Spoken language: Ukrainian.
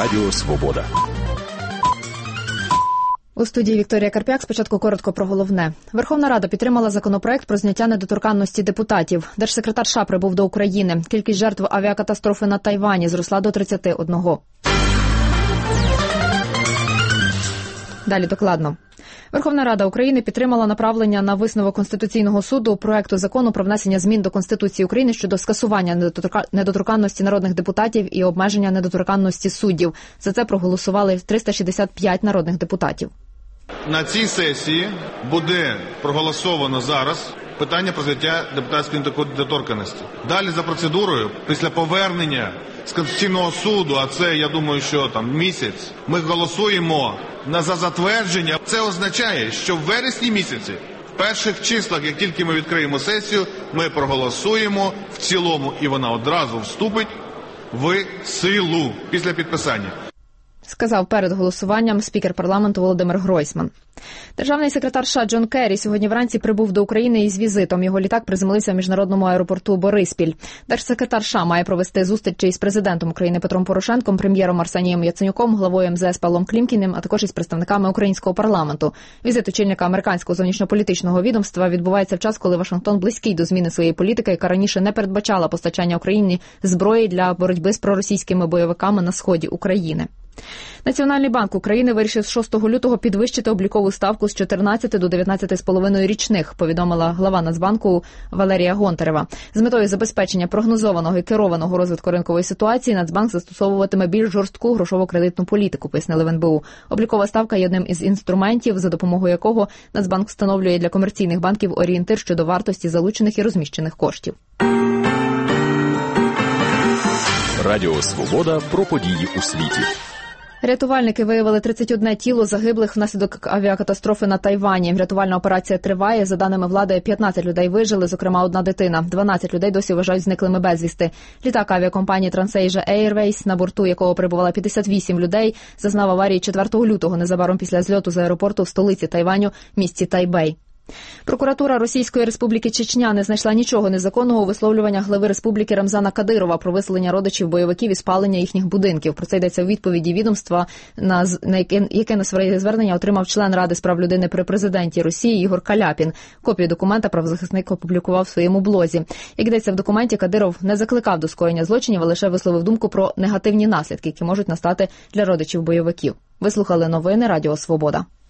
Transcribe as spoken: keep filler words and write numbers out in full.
Радіо Свобода. У студії Вікторія Карп'як. Спочатку коротко про головне. Верховна Рада підтримала законопроект про зняття недоторканності депутатів. Держсекретар США прибув до України. Кількість жертв авіакатастрофи на Тайвані зросла до тридцяти одного. Далі докладно. Верховна Рада України підтримала направлення на висновок Конституційного суду проекту закону про внесення змін до Конституції України щодо скасування недоторканності народних депутатів і обмеження недоторканності суддів. За це проголосували триста шістдесят п'ять народних депутатів. На цій сесії буде проголосовано зараз питання про зняття депутатської недоторканності. Далі за процедурою, після повернення з Конституційного суду, а це, я думаю, що там місяць, ми голосуємо на за затвердження. Це означає, що в вересні місяці, в перших числах, як тільки ми відкриємо сесію, ми проголосуємо в цілому, і вона одразу вступить в силу після підписання. Сказав перед голосуванням спікер парламенту Володимир Гройсман. Державний секретар США Джон Керрі сьогодні вранці прибув до України із візитом. Його літак приземлився в міжнародному аеропорту Бориспіль. Держсекретар США має провести зустріч із президентом України Петром Порошенком, прем'єром Арсенієм Яценюком, главою ем зе ес Павлом Клімкіним, а також із представниками українського парламенту. Візит очільника американського зовнішньополітичного відомства відбувається в час, коли Вашингтон близький до зміни своєї політики, яка раніше не передбачала постачання Україні зброї для боротьби з проросійськими бойовиками на сході України. Національний банк України вирішив з шостого лютого підвищити облікову ставку з чотирнадцяти до дев'ятнадцяти з половиною річних, повідомила глава Нацбанку Валерія Гонтарева. З метою забезпечення прогнозованого і керованого розвитку ринкової ситуації Нацбанк застосовуватиме більш жорстку грошово-кредитну політику, пояснили в ен бе у. Облікова ставка є одним із інструментів, за допомогою якого Нацбанк встановлює для комерційних банків орієнтир щодо вартості залучених і розміщених коштів. Радіо Свобода про події у світі. Рятувальники виявили тридцять одне тіло загиблих внаслідок авіакатастрофи на Тайвані. Рятувальна операція триває. За даними влади, п'ятнадцять людей вижили, зокрема одна дитина. дванадцять людей досі вважають зниклими безвісти. Літак авіакомпанії Transasia Airways, на борту якого перебувало п'ятдесят вісім людей, зазнав аварії четвертого лютого, незабаром після зльоту з аеропорту в столиці Тайваню, місті Тайбей. Прокуратура Російської Республіки Чечня не знайшла нічого незаконного у висловлюваннях глави республіки Рамзана Кадирова про виселення родичів бойовиків і спалення їхніх будинків. Про це йдеться у відповіді відомства, на, на яке, яке на своє звернення отримав член Ради з прав людини при президенті Росії Ігор Каляпін. Копію документа правозахисник опублікував в своєму блозі. Як йдеться в документі, Кадиров не закликав до скоєння злочинів, а лише висловив думку про негативні наслідки, які можуть настати для родичів бойовиків. Ви слухали новини Радіо Свобода.